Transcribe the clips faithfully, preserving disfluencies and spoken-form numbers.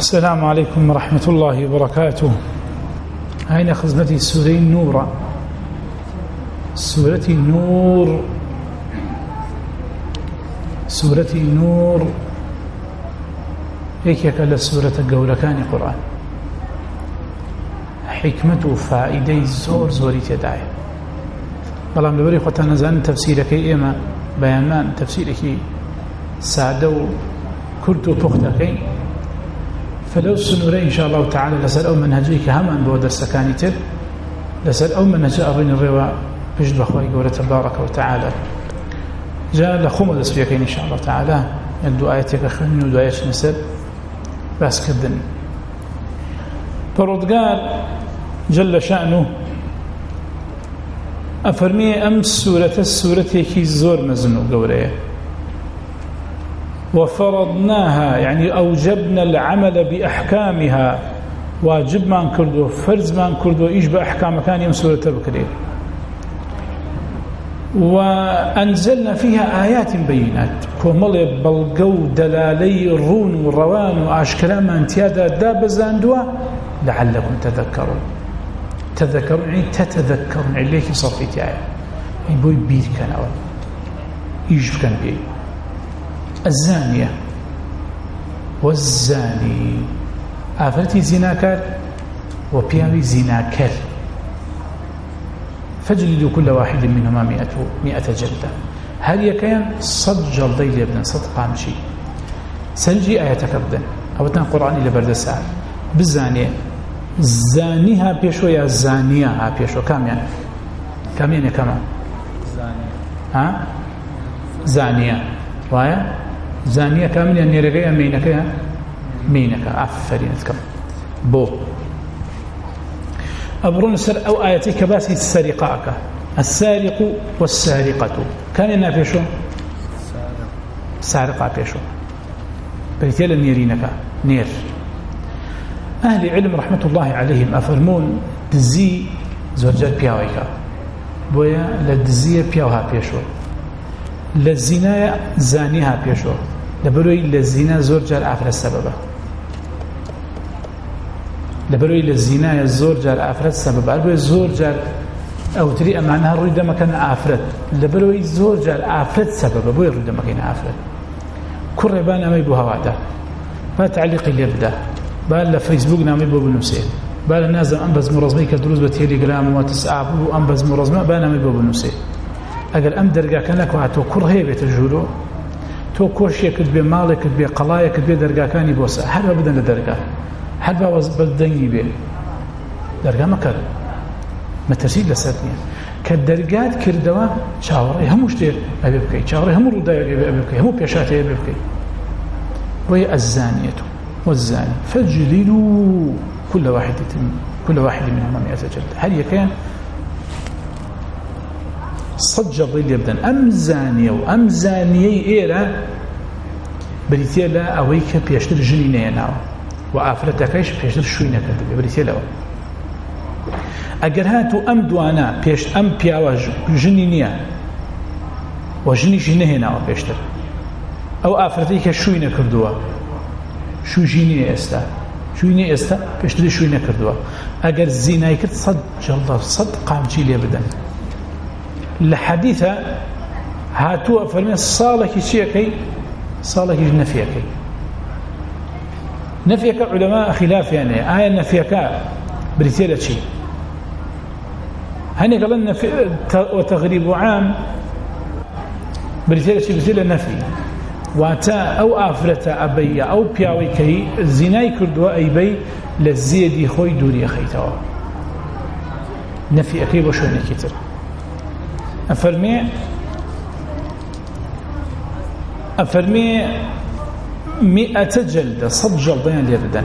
السلام عليكم ورحمة الله وبركاته. أين خزنتي سورة النور؟ سورة النور سورة النور هيك يكال سورة قولكان قرآن حكمة فائدة زور زوري تدعي بلام لبري خوتا نزان تفسيرك إيما بيامان تفسيرك سادو كرتو بختك فلو سنوري إن شاء الله تعالى لسأل أو منهجيك همان بودر سكانيتر لسأل أو منهج أرين الرواء بجد بخواي قولة تبارك وتعالى جاء لخوم دسبيكين إن شاء الله تعالى يدو آياتك خلني ودو آياتك نسب بس كدن فرد قال جل شأنه أفرمي أمس سورة السورة كي الزور مزنو قوليه وفرضناها يعني أوجبنا العمل بأحكامها واجب ما نكردو فرز ما نكردو إيش بأحكام كان يوم سورة بكرير وأنزلنا فيها آيات بينات كومل بلقو دلالي الرون والروان وأشكرا ما انتيادا دابزان دوا لعلكم تذكرون تذكرون يعني تتذكرون عليك صفيتي آية يعني بوي بير كان أول إيش كان بيه الزانية والزاني آفرتي زناكر وبياوي زناكر فاجلدوا كل واحد منهما مئة, مئة جلدة هل يكين صد جلدي لابن صد قامشي سنجي آياتك أبدا أولا قرآن إلى برد الساعة بالزانية زانيها بيشو يا زانيها بيشو كام يعني كام يعني كمان زانية ها زانية وايا زانية كامل يعني رجع مينك مينك عفرين كم بو أبرون سر أو آياتي كباسي السرقاك السارق والسارقة كان ينافشوا سارقة بيشو بريتيل نيرينك نير أهل علم رحمة الله عليهم أفرمون دزي زوجات بياويك بويا لدزي بياوها بيشو للزنا زانيها بيشو لبروي للزنا زور جار آفر السبب لبروي للزنا زور جار آفر السبب لبروي زور جار أو تري أمعنها الرد مكان آفرت لبروي زور جار آفرت سبب بوي الرد مكان آفرت كل بان أمي بوها وعدا با تعليق اليبدا با لفيسبوك نامي بو بنوسين با لنازم أنبز مرزمي كدروز بتيليجرام واتساب وأنبز مرزمي با نامي بو بنوسين اگر ام درگاه کنك واتو كره هيبه تجولو تو كرشي كد بي مالك كد بي قلايا كد بي درگاه كاني بوسا هل بدن لدرگاه هل باوز بدني بي درگاه ما كر مترسيد لساتني كدرگات كردوا شاوري هموش دير ابي بكي شاوري هم رداي ابي بكي هم بيشاتي ابي بكي وهي الزانيه والزاني فاجلدوا كل واحد كل واحد منهما مئة جلده هل يكن صجر ضيل يبدأ أم زانية وأم زانية إيرا بريتيا لا أويك بيشتر جنينة يناو وآفرتكيش بيشتر شوينة كذب بريتيا لا أجر هاتو أم دوانا بيش أم بياواج جنينية وجني جنيه يناو بيشتر أو آفرتك شوينة كردوا شو جنينة استا شوينة استا بيشتر شوينة كردوا أجر زينة كرت صد جلد صد قام جيل يبدأ الحديثة هاتوا فرمي صالك شيكي صالك نفيك نفيك علماء خلاف يعني آية نفيك بريتيلة شيء هني قال نفي وتغريب عام بريتيلة شيء بريتيلة نفي واتا أو آفرة أبي أو بياويكي زناي كردوا أي بي للزيدي خوي دوري خيتوا نفي أكيب وشويني كتر أفرمي أفرمي مئة جلدة صد جلدين ليردن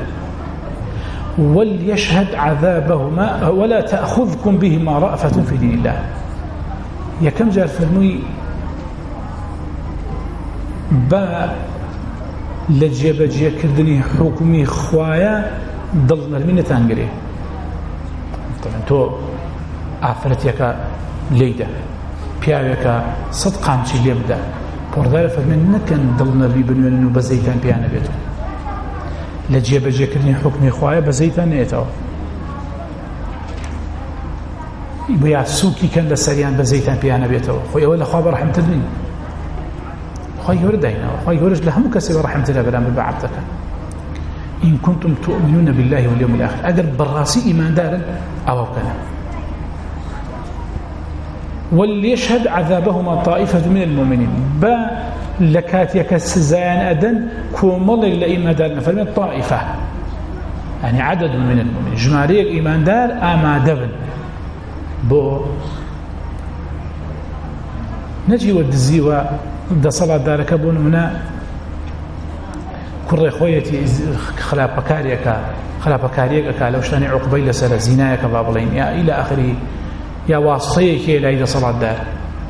وليشهد عذابهما ولا تأخذكم بهما رأفة في دين الله يا كم جاء فرمي با لجيب جي كردني حكمي خوايا ضلنا المينة تنقري طبعا تو عفرتك ليدة پیاوێکە سەد قامچی لێ بدە پۆڕدارە فەرمێن نەکەن دڵنەڕوی بنوێنن و بەزەیتان پێیانە بێت لجێبەجێکردنی حکمی خوایە بەزەیتان نێتەوە بۆ سووکی کەن لە سەریان بەزەیتان پێیانە بێتەوە خۆی ئەوە لەخوا بەڕەحمتر نین خۆی گەورە داینەوە خۆی گەورەش لە هەموو کەسێک بەڕەحمترە بەرامبەر بە عەبدەکە إن كنتم تؤمنون بالله واليوم الآخر أجر بالراسي إيمان دارا أو كذا وليشهد عذابهما طائفة من المؤمنين با لكاتيك السزيان أدن كومل إلا إيمان دارنا فلما طائفة يعني عدد من المؤمنين جماريك إيمان دار أما دبن بو نجي ودزي ودا صلاة دارك بون منا كل خويتي خلاف بكاريك خلاف بكاريك لو شاني عقبي لسر زنايك بابلين يا إلى آخره يا واسطيك إلى إذا صلاة دار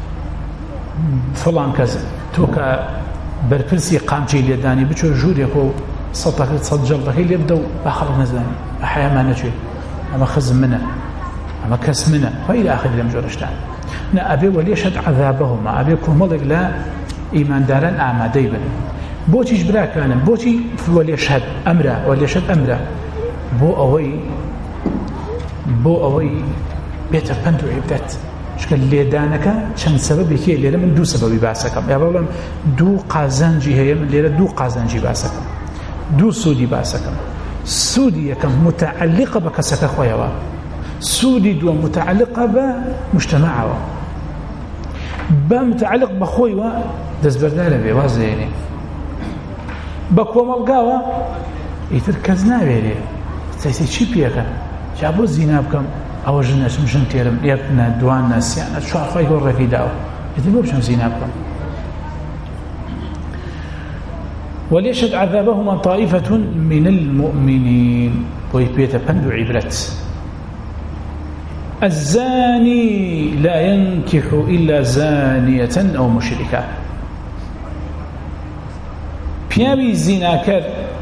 فلان كذا توكا برفلسي قامتي اليداني بتشو جوريك وصدق تصدجل هي اللي يبدو آخر نزلاني أحيانا ما نجي أما خزم منه أما كس منه وإلى آخره لم جورشتان نا أبي وليشهد عذابهما أبي كمالك لا إيمان دارا أعمى ديبا بوتي جبرا كان بوتي وليشهد أمره وليشهد أمره بو أوي بو أوي بيتر بندو عبدت شكل ليدانك چند سببي كي ليرة من دو سببي باسكم يا بابا دو قازنجي هي من ليرة دو قازنجي باسكم دو سودي باسكم سودي يكم متعلقة بكسك خويا سودي دو متعلقة بمجتمعه بمتعلق بخوي و دزبرداله بيواز يعني بكو ملقاوه يتركزنا بيلي تيسي چی پیکن جابو زینا بکم او جنش مشن تیرم یبنا دوان ناسیان شو عفای گور رفی داو يتي بو بشم زینا بکم وليشهد عذابهما طائفة من المؤمنين ويبيت بندو عبرت الزاني لا ينكح إلا زانية أو مشركة پیاوی زیناکر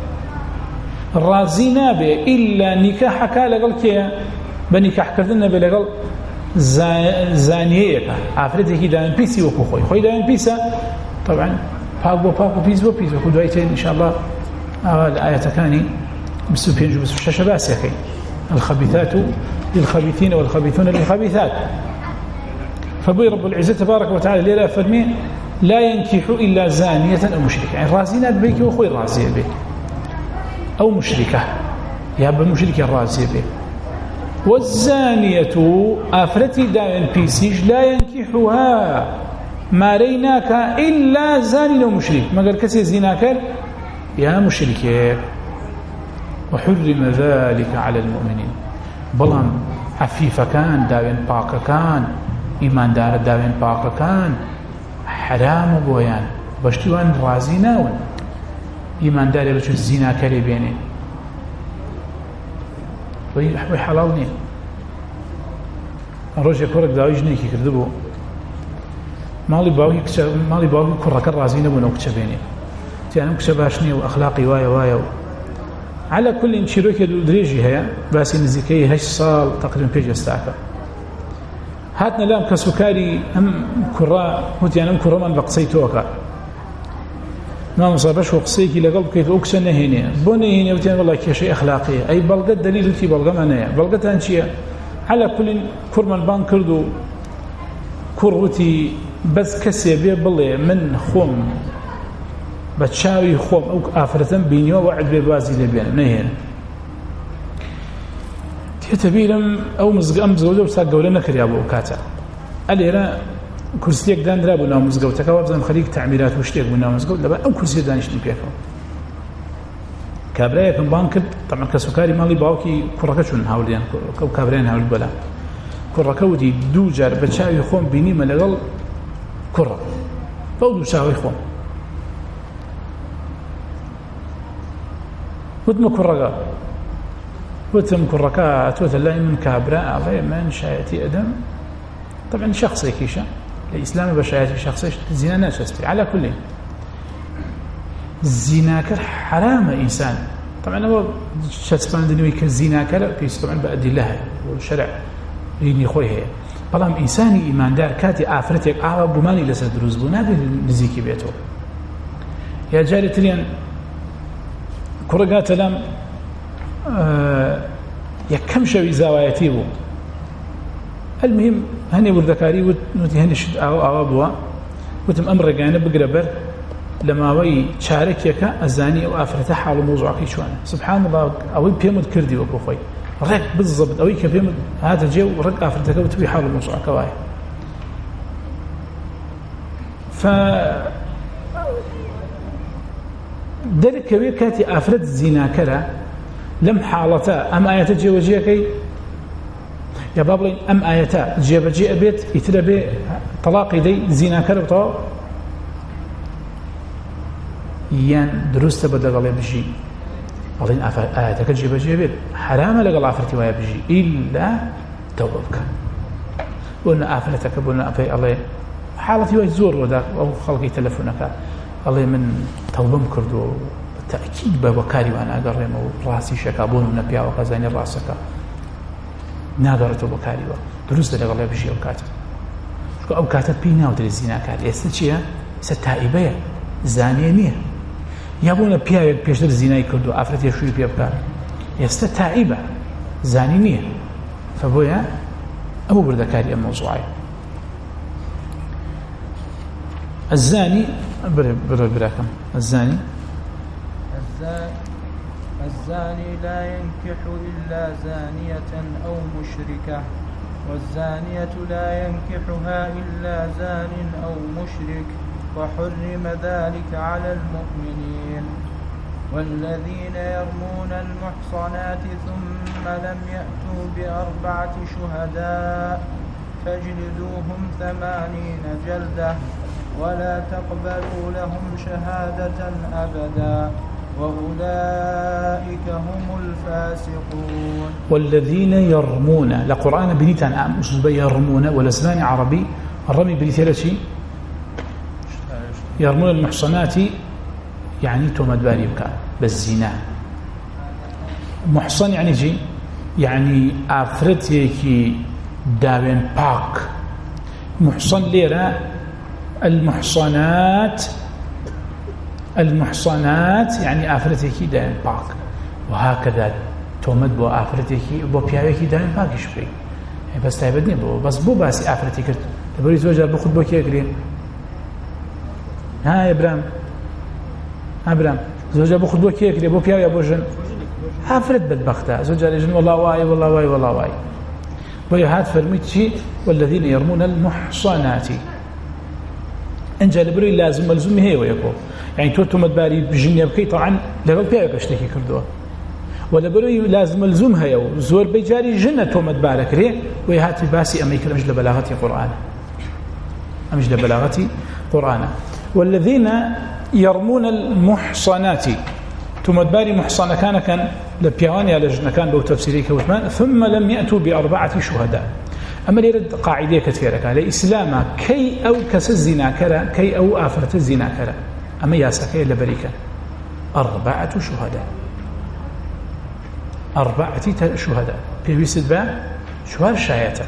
رازی نابێ إلا نکاحەکە لەگەڵ کێیە بە نکاحکردن نەبێ لەگەڵ زانیەیەکە ئافرەتێکی دایان پیسی وەکو خۆی خۆی دایان پیسە طبعا پاک بۆ پاک و پیس بۆ پیس وەکو دوای تێن ئینشاءالله ئاوا لە ئایەتەکانی بیست و پێنج و بیست و شەش باسیەکەی الخبيثات للخبيثين والخبيثون للخبيثات فبوي رب العزة تبارك وتعالى ليلة فرمي لا ينكح إلا زانية أو مشركة يعني رازينات بيك وخوي رازية بيك أو مشركة يا بمشركة الرازية بيك والزانية آفرتي دائن بيسيج لا ينكحها ما ريناك إلا زاني أو مشرك ما قال كسي زيناك يا مشركة وحرم ذلك على المؤمنين بلان عفيفة كان دائن باقة كان إيمان دار دائن باقة كان حرام بويان بشتوان رازي ناون إيمان داري بچو الزنا كري بيني وي حلال نين روجي كورك داوي جنيكي كردبو مالي باوي مالي باوي كورك رازي نبو نو كتش بيني تيانو كتش باشني واخلاقي وايا وايا على كل شيروكي دو دريجي هيا باسي نزيكي هش صال تقريبا بيجي استاكا هاتنا لام كسكاري أم كرا وتيان أم كرا من بقصيتوكا ما مصابش وقصيكي لقلب كيف أكسن هنا بني هنا وتيان والله كشيء أخلاقي أي بلغة دليل في بلغة معناه بلغة أنشية على كل كرمان بان كردو كروتي بس كسي بيبلي من خوم بتشاوي خوم أو آفرة بينيو وعد ببازي لبين نهين تبيرم أو مزق أم زوجة وساق قولنا كريا أبو كاتا أليرا كرسيك دان درابو ناو مزق وتكا وابزن خليك تعميرات وشتيك بناو مزق لبا أو كرسي دانش نبيكو كابرايا كن بانكر طبعا كسكاري مالي باوكي كركشون هاوليان كو كابرين هاول بلا كركودي دو جار بتشاوي خوم بيني ملغل كرة بودو شاوي خوم ودم كرقا وتم كركات وثلاث من كابراء غير من شايتي أدم طبعا شخصي كيشا الإسلام بشايتي شخصي الزنا ناس أسفل على كل الزنا كر حرام إنسان طبعا هو شتسبان دنيوي كالزنا كر بيس طبعا بأدي الله والشرع يني خوي هي بلام إنساني إيمان دار كاتي آفرتك آوا بماني لسد رزبو نابي نزيكي بيته يا جاري تريان کوڕەکە لەم یەکەم شەوی زاوایەتی بوو. المهم هەنێ وردەکاری وتی هەنێشت ئاوا ئاوا بووە، وتم ئەم ڕێگانە بگرە بەر لە ماوەی چارەکێکە ئەزانی ئەو ئافرەتە حاڵ و مۆزوعەکەی چۆنە. سبحان الله ئەوەی پێم وت کردی وەکو خۆی ڕێک بزەبت ئەوەی کە پێم هاتە جێ و ڕێک ئافرەتەکە وتوی حاڵ و مۆزوعەکە وایە. ف دەرکەوێ کاتی ئافرەت زیناکەرە لەم حاڵەتە ئەم ئاەتە جێوەجێەکەی یا با بڵێن ئەم ئاەتە جێبەجێ ئەبێت ئیترە بێ تەلاقی دەی زیناکەرە بتەوە یان دروستە بە لەگەڵێ بژی بەڵێن ئاەتەکە جێبەجێ بێت حرامە لەگەڵ ئافرەتی وایە بژی ئیلا تەوبە بکە. بۆ نە ئافرەتەکە بۆ نە ئەپێ ئەڵێ حاڵەتی وای زۆر ڕۆدا ئەو خەڵکی تەلەفۆنەکە ئەڵێ من تەوبەم کردو تەئکید بە وەکاری وان ئاگەڕێمە و ڕاستی شەکا بۆ نە پیاوەکە زانێ ڕاستەکە ناگەڕێتەوە بە کاریوە دروستە لەگەڵێ بژی ئەو کاتە. ئەو کاتە پێی ناوترێت زیناکار. ئێستا چییە؟ ئێستا تائیبەیە، زانیە نییە. یا بۆنە پیاوێک پێشتر زینای کردو ئافرەتی شووی پێ بکات، ئێستا تائیبە، زانی نییە. فبۆیە ئەوە وردەکاری ئەم مۆزوعایە. الزاني برو براكم الزاني الزاني لا ينكح إلا زانية أو مشركة والزانية لا ينكحها إلا زان أو مشرك وحرم ذلك على المؤمنين. والذين يرمون المحصنات ثم لم يأتوا بأربعة شهداء فاجلدوهم ثمانين جلدة ولا تقبلوا لهم شهادة أبدا وأولئك هم الفاسقون. والذين يرمون لقرآن بنيتان أمس يرمون والأسنان عربي الرمي بنيتان شيء يرمون المحصنات يعني تومد باري بكا بالزنا. محصن يعني جي يعني آفرتيكي داوين باك. محصن ليرة المحصنات المحصنات يعني آفرتيكي داوين باك، وهكذا تومد بو آفرتيكي بو بياويكي داوين باك شوي يعني بس تايبدني بو بس بو باسي آفرتي كرت تبري زوجة بخد بو كي أكرين ها يا برام ها برام زوجة بخد بو كي أكرين بو بياوي أبو جن آفرت بدبختها زوجة لجن والله واي والله واي والله واي ويهات فرميت شيء والذين يرمون المحصنات انجا لبروي لازم ملزوم هي ويكو يعني توتو مدباري بجنيا بكي طبعا لقل بيها اشتكي كردوها ولا بروي لازم ملزوم هي وزور بيجاري جنة تو مدبارك ريه ويهات باسي أما يكرمش لبلاغتي قرآن أمش لبلاغتي قرآن. والذين يرمون المحصنات تمدباري محصنة كان كان لبيواني على جنة كان بو تفسيري كوثمان ثم لم يأتوا بأربعة شهداء. أما يرد قاعدة كثيرة على إسلام كي أو كس الزنا كرا كي أو آفرة الزنا كرا أما ياسكي لبريكا أربعة شهداء أربعة شهداء بيويسد با شوار شايتا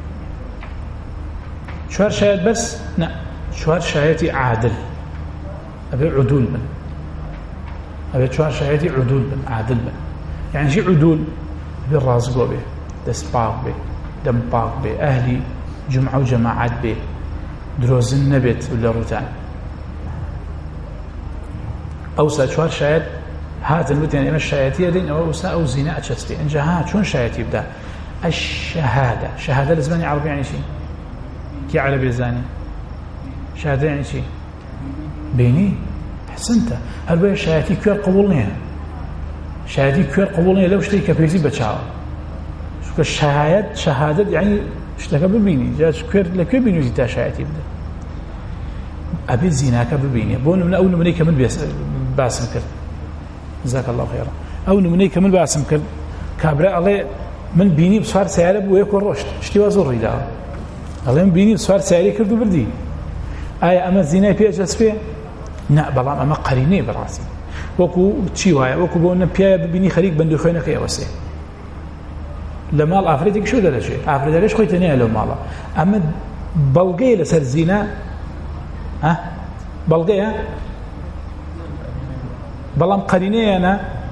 شوار شايت بس لا شوار شايتي عادل أبي عدول من أبي شوار شايتي عدول من عادل من يعني شي عدول بالرازقو به دسباق به دم باق به أهلي جمعة وجماعات به دروزن نبت ولا روتان أو سأشوار شايد هات المت يعني إما الشايتية دين أو سا أو زنا أشستي إن جهات شون شايتي بدأ الشهادة شهادة الزماني عربي يعني شيء كي عربي الزاني شهادة يعني شيء بيني حسنت هل بيا شايتي كير قبولنيها شهادي كير قبولنيها لو اشتري كبيزي بتشاو الشهادة شهادة يعني اشتكى ببيني جاء كير لكي بيني زيتا شهادتي بدأ أبي الزناك ببيني بون من أول مني كمل باسم كر جزاك الله خيرا أول مني كمل باسم كر كابراء الله من بيني بصفار سيارة ويكون رشد اشتي وزور ريدا الله من بيني بصفار سيارة كردو بردي آية أما الزنا في أجلس فيه نا بلام أما قريني براسي وكو تشيوايا وكو بون بيا ببيني خريق بندو خوينك يا وسي لمال آفريتك شو ده شيء آفريتك ليش خوي تاني له ماله أما بلقي لسر زنا ها بلقي بلام قريني أنا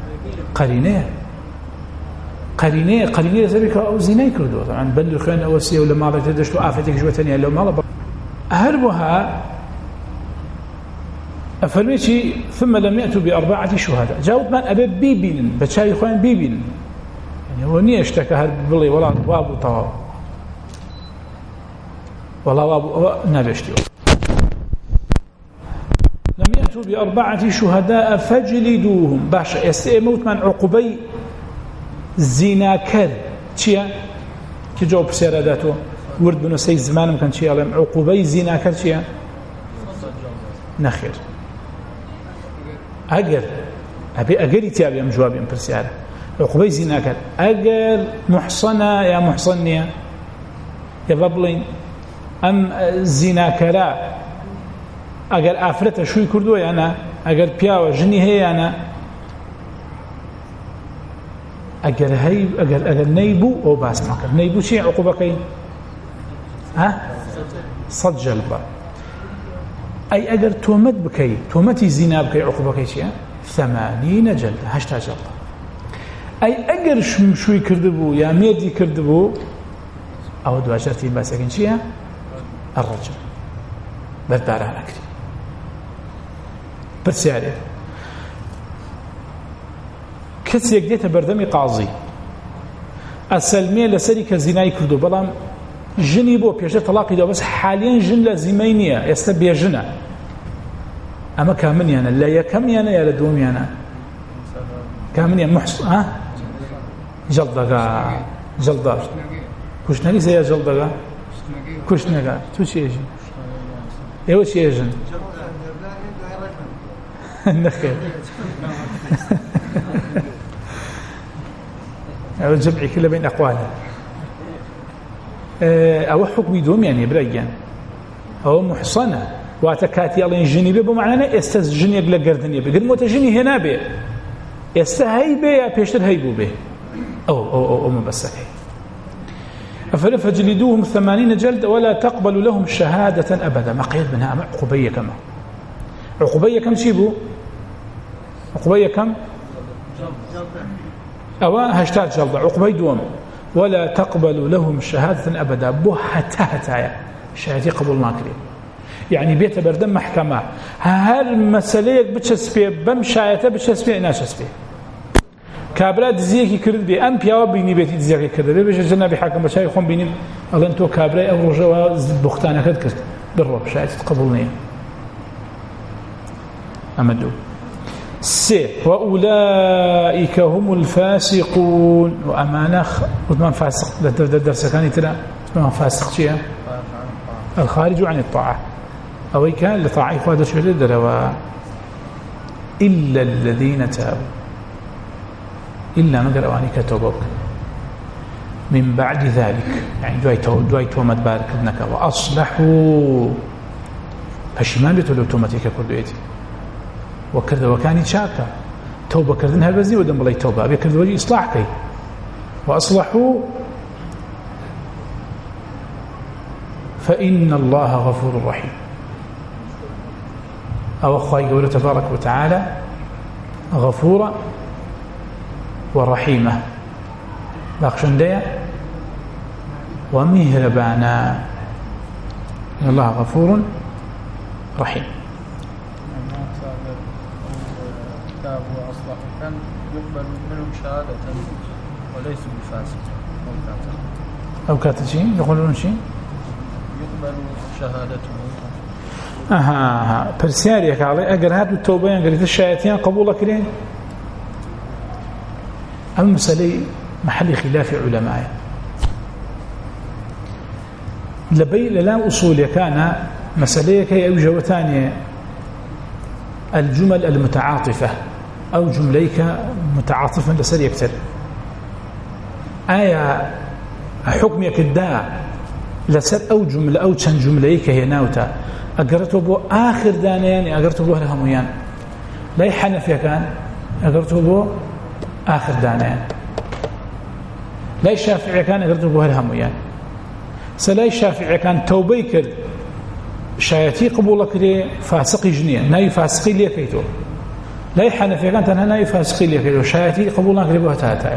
قرينه قرينه قرينه زبيك أو زيناي كردو طبعا بل خان أوسية ولا ما رأيت دشتو آفتك جوتني لو ما هربها أفرميشي ثم لم يأتوا بأربعة شهداء جاوب من أبي بيبين بتشاي خوان بيبين يعني هو نية اشتكى هرب بلي ولا وابو طواب ولا وابو نبشتي لم يأتوا بأربعة شهداء فجلدوهم باشا يستيموت من عقبي زيناكر تشيا كي جاوب سيراداتو ورد بنو سي زمانم كان تشيا لم عقبي زيناكر تشيا نخير أجر أبي أجري تابي أم جوابي أم برسالة عقبي زيناكر أجر محصنة يا محصنية يا بابلين أم زيناكرا أجر آفرته شوي كردوي أنا أجر بياو جني هي أنا أجر هي أجر أجر نيبو أو باس ماكر نيبو شيء عقوبة كي ها صد جلبة أي أجر تومت بكي تومتي زنا بكي عقوبة كي شيء ثمانين جلدة هشتا جلدة أي أجر شو شوي كردبو يا ميدي كردبو أو دواجرتي بس لكن شيء الرجل برداران أكري برسالة كسي يقديت بردمي قاضي السلمية لسريك زناي كردو بلام جني بو بيجي طلاقي دو بس حاليا جن لزمينية يستبيا جنا أما كامن يانا لا يكم يانا يا لدوم يانا كامن يانا محص ها جلدغا جلدار كشنغي زي جلدغا كشنغا تو شي يجي ايوا شي يجي نخير أو جمعي كله بين أقواله أو حكم دوم يعني بريان أو محصنة واتكاتي الله ينجني به بمعنى استجني يقل قردني به قد متجني هنا به استهي به يا بيشتر هيبو به أو أو أو, أو مبسكي أفلا فجلدوهم ثمانين جلد ولا تقبل لهم شهادة أبدا ما قيد منها عقوبية كما عقوبية كم شيبو عقوبية كم أو هشتاد جلد عقوبية دوم ولا تقبل لهم شهادة أبدا بو حتى حتى شهادة قبول ما كريم يعني بيت بردم محكمة هل مسألة بتشسبي بمشايته بتشسبي ناشسبي كابرا دزيكي كرد بي أم بياو بيني بيتي دزيكي كرد بي بيش جنبي حاكم بشاي خون بيني الله انتو كابرا أو رجوا بختانا كرد كرد بالرب شهادة تقبلني أمدو سي وأولئك هم الفاسقون وأمانة وثمان فاسق درس كان ترى وثمان فاسق شيء الخارج عن الطاعة أو كان لطاعة إخوة شهر دروا إلا الذين تابوا إلا ما قالوا أنك توبوك من بعد ذلك يعني دواي تو دواي تومت بارك ابنك وأصلحوا هشمان بتولوا تومتك كل يدي وكرد وكاني شاكا توبة كردن هالبزني ودم بلاي توبة أبي كرد وجي إصلاح كي وأصلحوا فإن الله غفور رحيم أو أخوي قوله تبارك وتعالى غفورا ورحيمة باقشن ديا ومهربانا إن الله غفور رحيم كان يقبل منهم شهادة وليسوا بفاسق أو كاتب شيء يقولون شيء يقبل شهادتهم أها أها برسياريك علي أجر هذا التوبة قريت الشهادتين قبول كرين المسألة محل خلاف علماء لبي لا أصول كان مسألة كي أوجوتان الجمل المتعاطفة أو جمليك متعاطفا لسر يكتر آية حكمك الداء لسر أو جملة أو تشن جمليك هي ناوتا أقرته بو آخر دانيان أقرته بو هلهميان لا يحنفيا كان أقرته بو آخر دانيان لا الشافعي كان أقرته بو هلهميان سلا الشافعي كان توبيك شايتي قبولك لي فاسقي جنيا ناي فاسقي لي كيتو لا حنفي كانت أنا ناي فاسقي لك وشايتي قبولنا كريبوها تاتا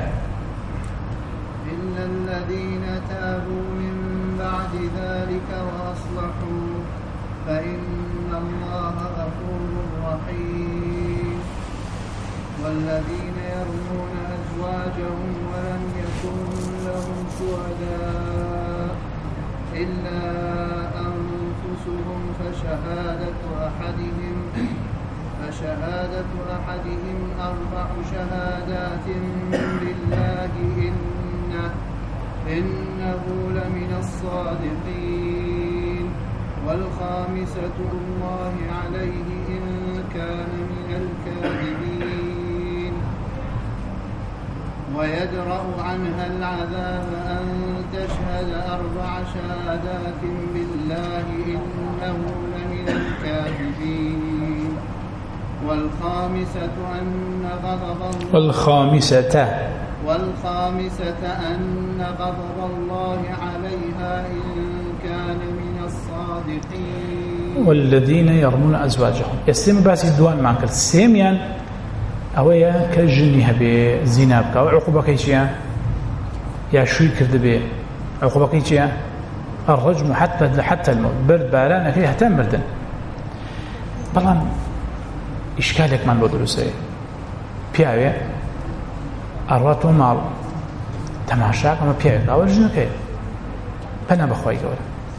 إلا الذين تابوا من بعد ذلك وأصلحوا فإن الله غفور رحيم والذين يرمون أزواجهم ولم يكن لهم شهداء إلا أنفسهم فشهادة أحدهم فشهادة أحدهم أربع شهادات بالله إنه, إنه لمن الصادقين والخامسة الله عليه إن كان من الكاذبين ويدرأ عنها العذاب أن تشهد أربع شهادات بالله إنه لمن الكاذبين والخامسة أن غضب الله والخامسة والخامسة أن غضب الله عليها إن كان من الصادقين والذين يرمون أزواجهم يستمع باسي الدوان معك السيميان أويا كجنها بزينابك أو عقوبة كيشيا يا شوي كرد به عقوبة كيشيا الرجم حتى حتى الموت برد بالانا فيه اهتم بردن بلان إشكالك من بدرسه بيعه أروات ومال تماشاك ما بيعه أول جنوكي بنا بخواي قوله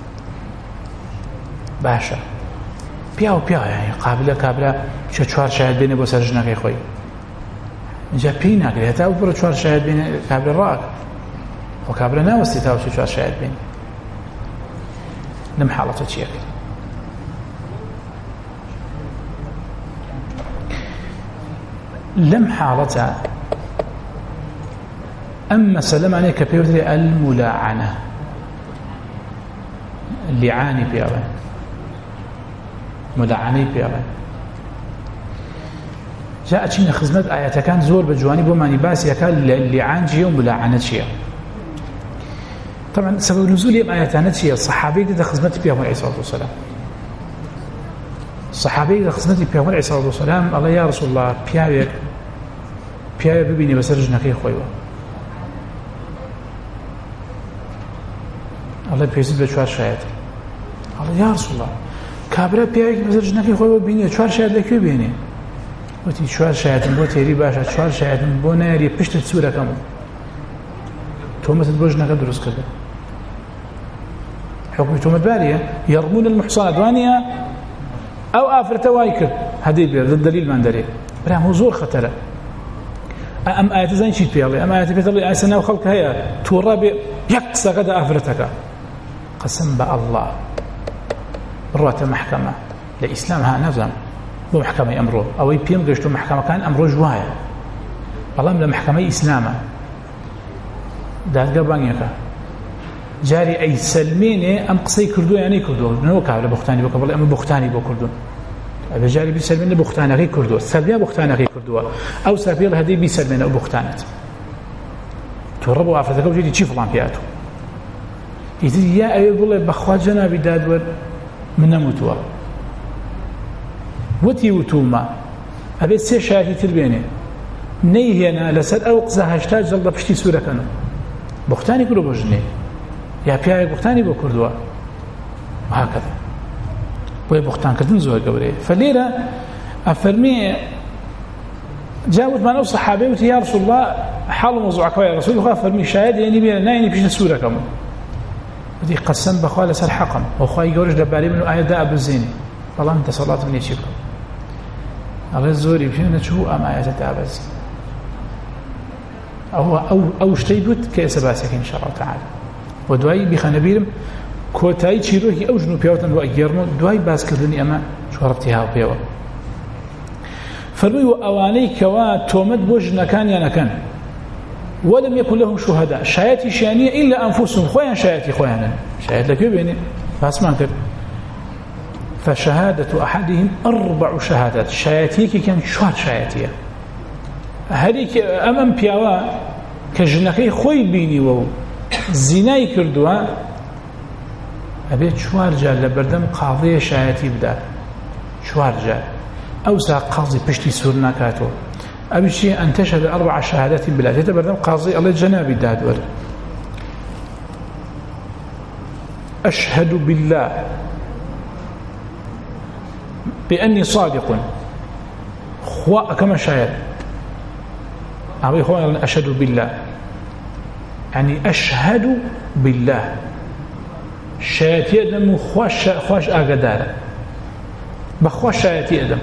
باشا بيعه بيعه يعني قابلة قابلة شو چوار شاهد بيني بو سر جنوكي خوي جا بينا كده هتا برو چوار شاهد بيني قابلة راك وقابلة ناوستي تاو شو چوار شاهد بيني لم حالته چيه كده لم حالته أما سلم عليك بيوتري الملاعنة اللعاني بيرا ملاعني بيرا جاءت شيء خزمت آيات كان زور بجواني بماني باس يكال اللعان جيه وملاعنة شيء طبعا سبب نزول آيات شيء الصحابي ده خزمت بيهم عليه الصلاة والسلام الصحابي ده خزمت بيهم عليه الصلاة والسلام الله يا رسول الله بياوي بياوي ببيني بسر جنكي خويوه الله بيزيد بچوار شاهد الله يا رسول الله كابرا بياوي بسر جنكي خويوه بيني چوار شاهد لكيو بيني وتي چوار شاهد بو تيري باشا چوار شاهد بو ناري پشت سورة كمو تومت بو جنكي درست كده حكم تومت بارية يرمون المحصنات وانيا أو آفرته وايكر هذه بير الدليل من دليل برام هو زور خطره أم آيات زين شيء بيالله أم آيات بيتالله آيات سنة وخلق هيا تورا يكسى قد آفرتك قسم بأ الله روات المحكمة لإسلام ها نظام بمحكمة أمره أو يبيم قشتو محكمة كان أمره جوايا والله من محكمة إسلامه داد قبانيك جاري أي سلميني أم قصي كردو يعني كردو نو كابل بختاني بو قبل أم بختاني بو كردو أبي جاري بيسلمين بختانة غير كردو سلبيا بختانة غير كردو أو سلبيا هذه بيسلمين أو بختانة توربوا عفتك وجدي شيء فلان بياتو إذا يا أبي والله بخوات جنابي دادور من نموتوا وتي وتوما أبي سي شاهدي تربيني نيهنا لسد أو قزا هاشتاج جلد بشتي سورة كانوا بختاني كردو بجني يا بياي بختاني بو كردوا وهكذا بۆی بوختانکردن زۆر گەورەیە فلێرە ئەفەرمێ جاوتمان ئەو سەحابەی وتی یا رسول الله حاڵ مۆزوعەکە یا رسول الله فەرمی شاید یعنی بێنە ناینی پیشە سوورەکەم وتی قەسەم بەخوا لەسەر حەقم وخوای گەورەش لەبارەی من و ئایەتدا ئەبزێنی بەڵام دەسەڵاتم نییە چی بکەم ئەڵێ زۆری پێ نەچوو ئەم ئایەتە دابەزی ئەو ئەو شتەی گوت کە ئێستا باسەکەین ئینشاء الله تعالی و دوایی بیخەنە بیرم کۆتایی چیرۆکی ئەو ژن و پیاوەتەن بۆ ئەگەڕن دوای باسکردنی ئەمە چوارەبتی هاوپێوە فەرمووی و ئەوانەی کەوا تۆمەت بۆ ژنەکانیان ئەکەن وەلەم یەکن لەهم شوهەدا شایەتیشیان نییە ئیلا ئەنفوسهم خۆیان شایەتی خۆیانن شایەت لەکوێ بێنێ باسمان کرد فشهادة أحدهم أربع شهادات شایەتیەکی کەم چوار شایەتیە هەرێکی ئەمەم پیاوە کە ژنەکەی خۆی بینیوە و زینای کردووە ئەبێ چوار جار لە بەردەم قاضیە شایەتی بدات چوار جار أوسع قاضي بشتي سورنا كاتو أبي شيء أن تشهد أربع شهادات بالله يتبردم قاضي الله جنابي دادور أشهد بالله بأني صادق خواء كما شاهد أبي خواء أشهد بالله يعني أشهد بالله شايتي أدم خواش خواش أقدار بخواش شايتي أدم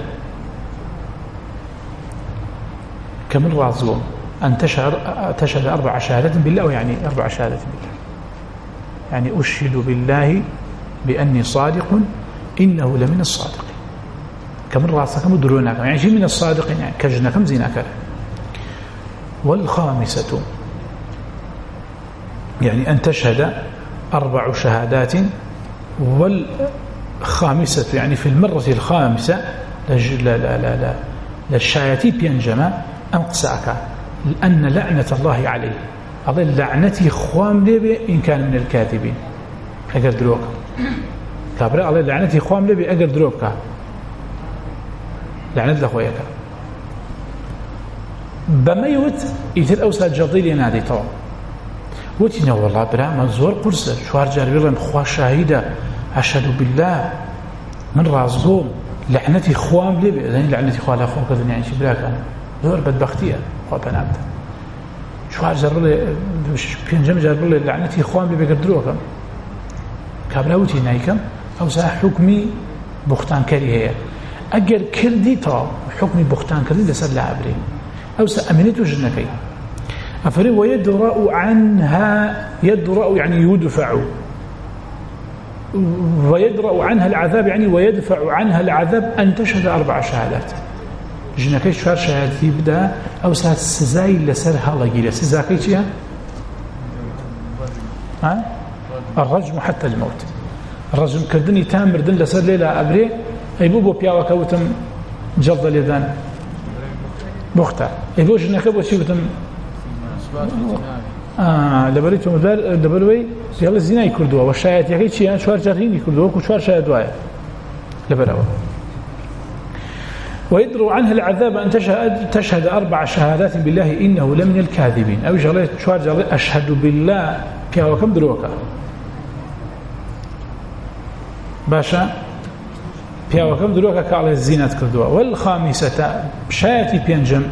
كمن رازقهم أن تشهد تشهد أربع شهادات بالله يعني أربع شهادات بالله يعني أشهد بالله بأني صادق إنه لمن الصادقين كمن رازقهم دروناكم يعني شيء من الصادقين يعني كجنكم زيناك والخامسة يعني أن تشهد أربع شهادات والخامسة يعني في المرة الخامسة لا لا لا لا للشايتي بينجما أنقساك لأن لعنة الله عليه هذا لعنتي خوام لبي إن كان من الكاذبين أقر دروك كابرا الله لعنتي خوام لبي أقر دروك لعنت لخويك بميوت يتر أوسى جضيل ينادي طبعا وتينا والله برا منزور قرصة شوار جاربير لهم خواه شاهدة أشهد بالله من رازقوم لعنتي خوام لبي ذاني لعنتي خواه لأخوه كذن يعني شبراك أنا زور بدبختية خواه بنابتا شوار جاربير بينجم جاربير لعنتي خوام لبي قدروكم كابلا وتينا يكم أوسى حكمي بختان كريه أجر كردي طاب حكمي بختان كردي لسر لعبري أوسى أمنته جنكي أفري ويدرأ عنها يدرأ يعني يدفع ويدرأ عنها العذاب يعني ويدفع عنها العذاب أن تشهد أربع شهادات جنكي شوار شهادتي بدا أوسى السزاي لسر هالجي لسزاكي شيئا ها الرجم حتى الموت الرجم كردني تامر دن لسر ليلة أبري أيبوبو بياوة كوتم جلد اليدان بختار أيبو جنكي بوشي بتم آه لبريتهم دار دبلوي يلا زنا يكردوا والشاهد يحكي شيء شوار جارين يكردوا وشوار شاهد واحد لبروا ويدروا عنها العذاب أن تشهد تشهد أربع شهادات بالله إنه لمن الكاذبين أو جلت شوار جل أشهد بالله كيا وكم دروكا باشا كيا وكم دروكا كعلى الزينة كردوا والخامسة شاهدي بينجم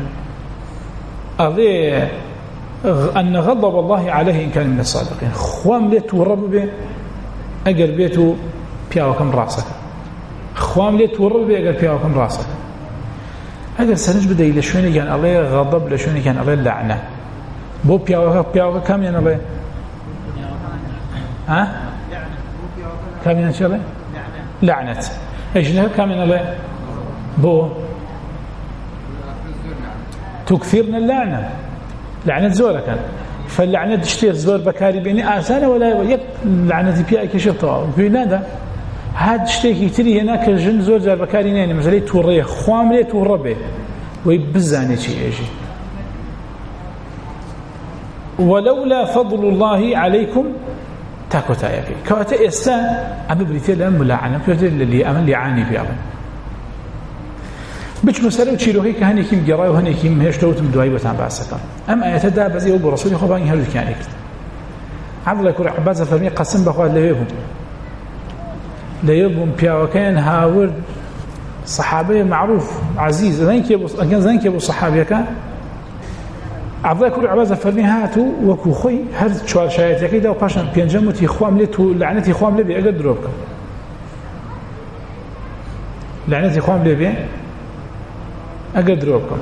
أذي أن غضب الله عليه إن كان من الصادقين خوام ليت ورب به أجر بيته بياوكم راسك خوام ليت ورب به أجر بياوكم راسك أجر سنج بدأ إلى شوني كان الله غضب لشوني كان الله لعنة بو بياوك بياوك كم ين الله ها كم ين شو الله لعنة إيش نه كم ين الله بو تكثرنا اللعنة لعنة زورة كان فاللعنة تشتير زور بكاري بيني آسانة ولا يك لعنة بيئة كشفتها ويقول هذا هاد شتيكي تري هناك الجن زور زور بكاري نيني مثلا توريه خوام ليه توربه ويبزاني شيء يجي ولولا فضل الله عليكم تاكو تايكي كواتا إستان أما بريتي لهم ملاعنة كواتا اللي أمن ليعاني في أمن بچ مسألة وشيلوهي كهني كيم جراي وهني كيم هشتوت من دواي وتعب عسكر أما يتدى بزي أبو رسولي خبان يهلو كان يكت عبد الله كور عباس فرمي قسم بخوات ليبهم ليبهم بياوكين هاورد صحابي معروف عزيز ذنك يبو كان ذنك يبو صحابي كان عبد الله كور عباس فرمي هاتو وكو خوي هر شوار شايت يكيدا وباشن بينجمتي خوام ليتو لعنتي خوام لبي أقد روبكم لعنتي خوام لبي أقد روبكم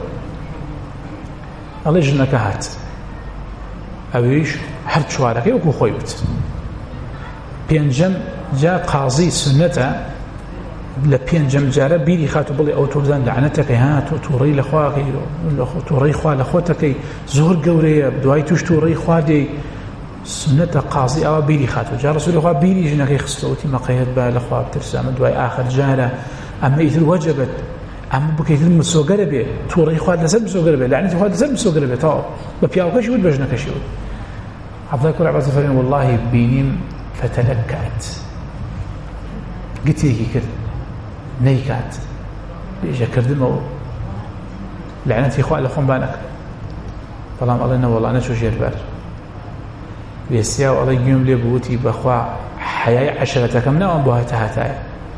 الله جنك هات أبيش هر شوارك يوكو خويبت بينجم جاء قاضي سنته لبينجم جاره بيري خاتو بلي أو تردان لعنتك ها توري لخواك توري خوا لخوتك زور قوري بدواي توش توري خوا دي سنة قاضي أو بيري خاتو جاء رسول الله بيري جنك يخصوتي ما قيد بالخوا بترسام دواي آخر جاره أما إذا وجبت أما بكيتر مسوقرة به توري خواد لسد مسوقرة به لعنتي خواد لسد مسوقرة به طاو ببياو كشود بجنا كشود عبد الله كل عباس فرين والله بينيم فتلكأت قلت لك كده نيكات بيجا كردمه لعنتي إخوة لخون بانك طالما الله إنه والله أنا شو جير بار بيستيا والله يوم لي بوتي بأخوة حياة عشرة كم نوم بها تهاتاي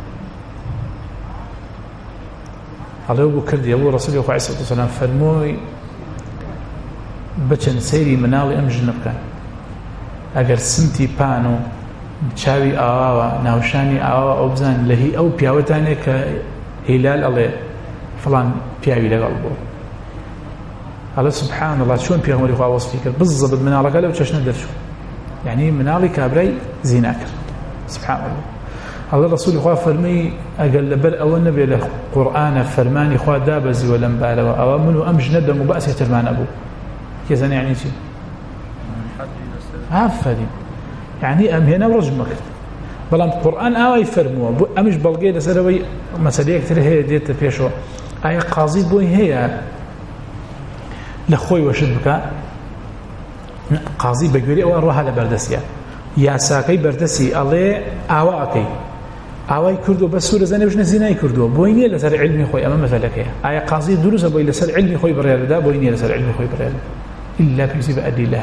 الله أبو كردي أبو رسول الله عليه الصلاة والسلام فرموي بچن سيري مناڵی ئەم ژنە بکەن ئەگەر سمتی پان و چاوی ئاواوە ناوشانی ئاوا ئەو بزان لە هی ئەو پیاوەتانێ کە هیلال ئەڵێ فڵان پیاوی لەگەڵ بوو ئەڵێ سبحان الله چۆن پێغەمبەری خوا وەسفی کرد بزبط مناڵەکە لەو چەشنە دەرچوو یعنی مناڵی کابرای زینا کرد سبحان الله الله رسول خوا فەرمی ئەگەر لەبەر ئەوە نەبێ لە قورئانە فەرمانی خوا دابەزیوە لەم بارەوە ئەوە من و ئەم ژنە دەم و بەئسی ترمان ئەبوو كذا يعني شيء عفري يعني أم هنا ورجمك بلام القرآن آوي فرموه أمش بلقي لسروي مسألة كتير هي ديت فيشوا أي قاضي بوي هي لخوي وشدبك قاضي بقولي أو أروح على بردسيا يا ساقي بردسي الله آواكي آواي كردو بس سورة زني وش نزيناي كردو بويني لسر علمي خوي أمام مثلك أي قاضي دروس بوي لسر علمي خوي بريال ده بويني لسر علمي خوي بريال إلا بيزيب أدي الله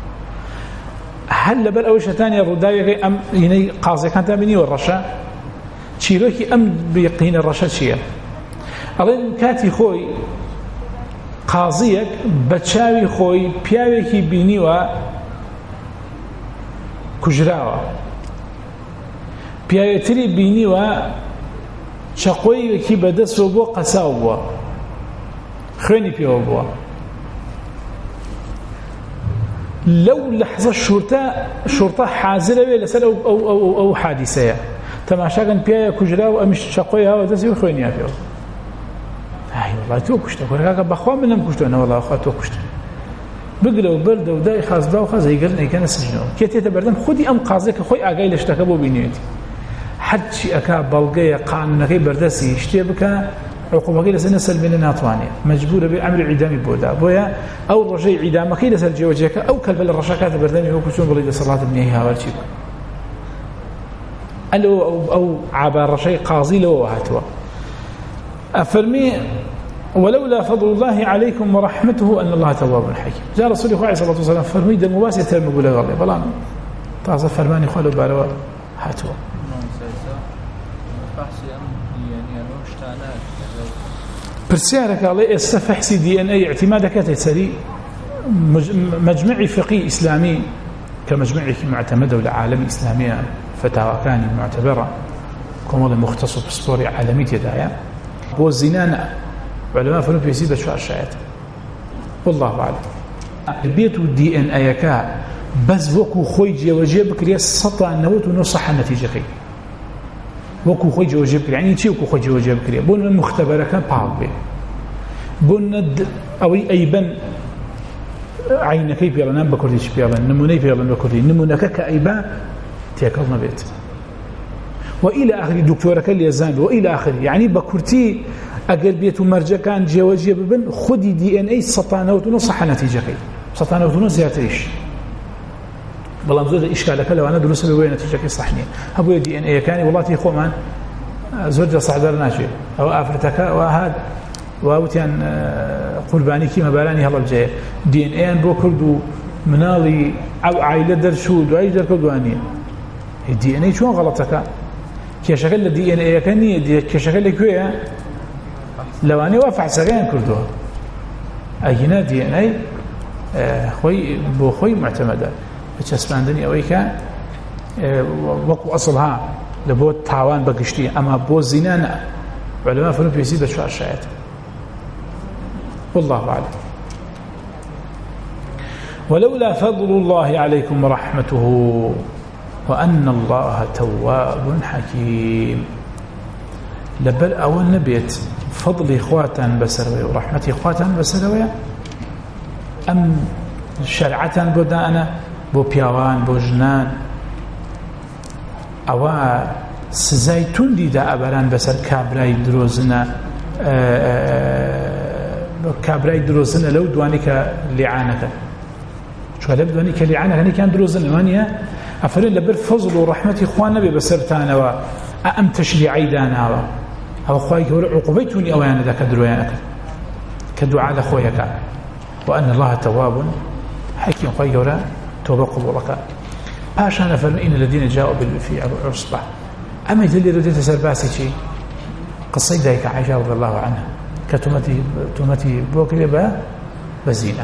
هل لبر أول شتاني الرداوي أم يعني قاضي كانت مني والرشا شيروكي أم بيقين الرشا شيء أظن كاتي خوي قاضيك بتشاوي خوي بياويكي بينيوا كجراوا بياويتري بينيوا شقويكي بدسوا بو قساوا خويني بيوا بوا لو لحظة الشرطة شرطة حاضرة لسال أو أو أو أو حادثة تماشى كان بيا كجرا وأمش شقيها ودسي خوينيها فيه هاي والله تو كشته كذا بخوا منهم كشته أنا والله أخوات تو كشته بقلوا برد ودا خاص دا وخاص يقرن يكن السجن كيتي تبردم خدي أم قاضيك خوي أجاي لاشتكبوا بينيتي حد شيء أكا بلقية قانون كي بردسي يشتبك عقوبة كي لسنا سلبنا ناطوانية مجبورة بعمل عدامي بودا بويا أو رجع عدامة كي لسل جوجك أو كلب الرشاكات بردمي هو كسون بريد صلاة ابنها والشيء أو أو أو عبار رشي قاضي لو هاتوا أفرمي ولولا فضل الله عليكم ورحمته أن الله تواب حكيم جاء رسول الله صلى الله عليه وسلم فرمي دم واسع ترم يقول غالي بلان تعرف فرماني خالو باروا هاتوا برسيارك الله استفحسي دي ان اي اعتمادك تسري مجمع فقهي اسلامي كمجمع معتمد ولا عالمي اسلاميه فتاوى كان معتبره كما مختص بسطوري عالمي يدايا هو الزنان علماء فنو بيزيد شو الشايات والله اعلم البيت الدي ان اي كا بس وكو خوي جوجي بكري سطا نوت ونصح النتيجه كي وكو خوي جوجي بكري يعني شي وكو خوي جوجي بكري بون مختبره كان باغ بون اوي ايبن عينك بيرنا بكرديش بيرنا نموني بيرنا بكردي نمونك كايبا تيكلنا بيت والى اخر دكتورك اللي زان والى اخر يعني بكرتي اقل بيت مرجع كان جوجي ببن خدي دي ان اي سطانوت ونصح نتيجه كي سطانوت ونزياتيش والله مزود إشكالك لو أنا دروس بوين نتيجة صحني هبوا دي إن إيه كاني والله تيخو من زوجة صعدر ناشي أو أفرتك وهذا وأوتيان قرباني كيما بالاني هلا الجاي دي إن إيه بو كردو منالي أو عائلة درشود وأي در كردوانية الدي إن إيه شو غلطك كشكل الدي إن إيه كاني دي كشكل كويه لو أنا وافع سريان كردوها أجينا دي إن إيه خوي بو خوي معتمدة چسباندنی ئەوەی کە وەکو ئەسڵها لە بۆ تاوان بەگشتی ئەمە بۆ زینان علەما فەرموون پێویستی بە چوار شایەت والله أعلم ولولا فضل الله عليكم ورحمته وأن الله تواب حكيم لبل أول نبيت فضل إخواتا بسروي ورحمة إخواتا بسروي أم شرعة بدأنا بو پیاوان بو جنان او سزای توندی دا ابران بسر کابرای دروزنه کابرای دروزنه لو دوانی که لعانه شو لو دوانی که لعانه هنی کان دروزنه وانیه افرین لبر فضل و رحمت اخوان نبی بسرتانه و ام تشریعی داناوه أو خواهي كورا عقوبيتوني أو أنا ذاك درويانك كدعاء لخويك وأن الله تواب حكيم خواهي كورا توبة قبولك باشا نفرم إن الذين جاءوا في عصبة أما يدلي رديت سرباسي شيء قصيدة ذلك عائشة رضي الله عنها كتمتي تمتي بوكلي با بزينة